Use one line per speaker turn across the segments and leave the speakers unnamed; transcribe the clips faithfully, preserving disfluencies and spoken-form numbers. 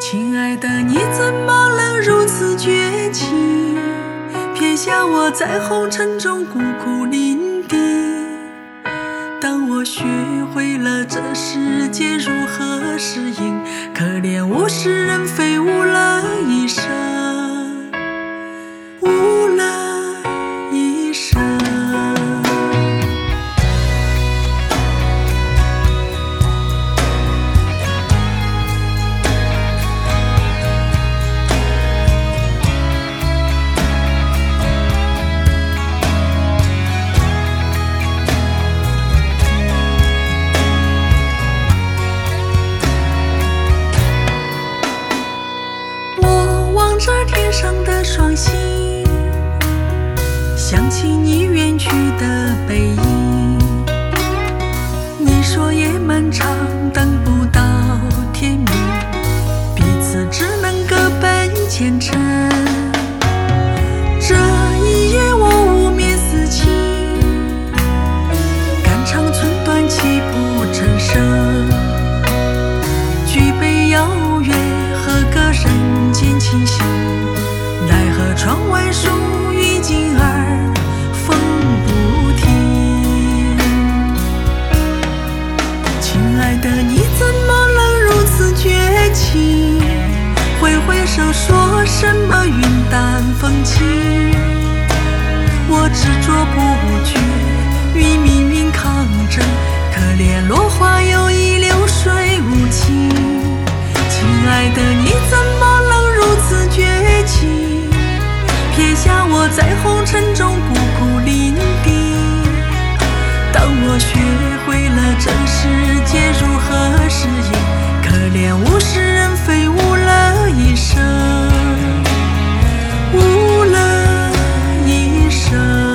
亲爱的，你怎么能如此绝情，撇下我在红尘中孤苦伶仃？当我学会了这世界如何适应，可怜物是人非，误了一生，误了一生。这天上的双星，想起你远去的背影。你说夜漫长，等不到天明，彼此只能各奔前程。这一夜我无眠思亲，肝肠寸断泣不成声。举杯邀月，和个人间清醒。奈何窗外树欲静而风不停。亲爱的，你怎么能如此绝情？挥挥手说什么云淡风轻。我执着不决，与命运抗争，可怜落花有意，流水无情。亲爱的，你怎么能如此绝情？撇下我在红尘中孤苦伶仃。当我学会了这世界如何适应，可怜物是人非，误了一生，误了一生。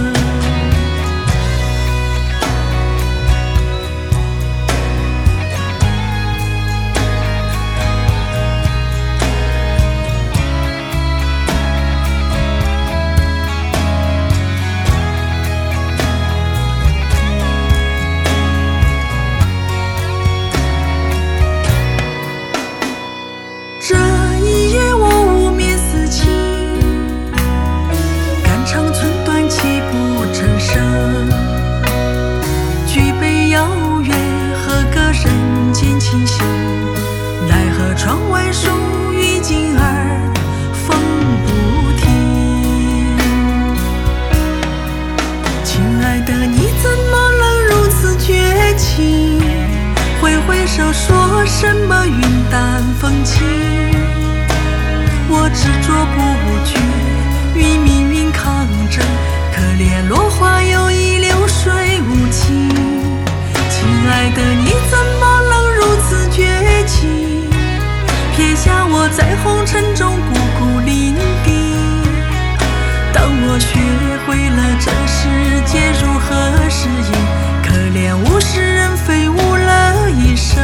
这一夜我无眠思亲，肝肠寸断泣不成声。举杯邀月，和个人间清醒。奈何窗外树欲静而风不停。亲爱的，你怎么能如此绝情？挥挥手说什么云淡风轻。我执着不决，与命运抗争，可怜落花有意，流水无情。亲爱的，你怎么能如此绝情？撇下我在红尘中孤苦伶仃。当我学会了这世界如何适应，可怜物是人非，误了一生，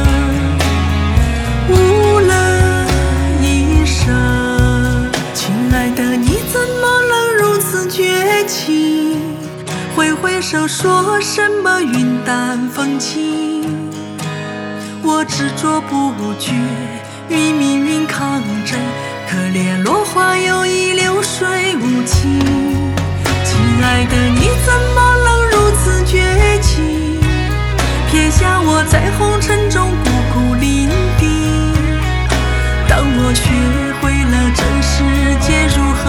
误了一生。亲爱的，你怎么能如此绝情？挥挥手说什么云淡风轻。我执着不决，与命运抗争，可怜落花有意，流水无情。亲爱的，你怎么能如此绝情？撇下我在红尘中孤苦伶仃。当我学会了这世界如何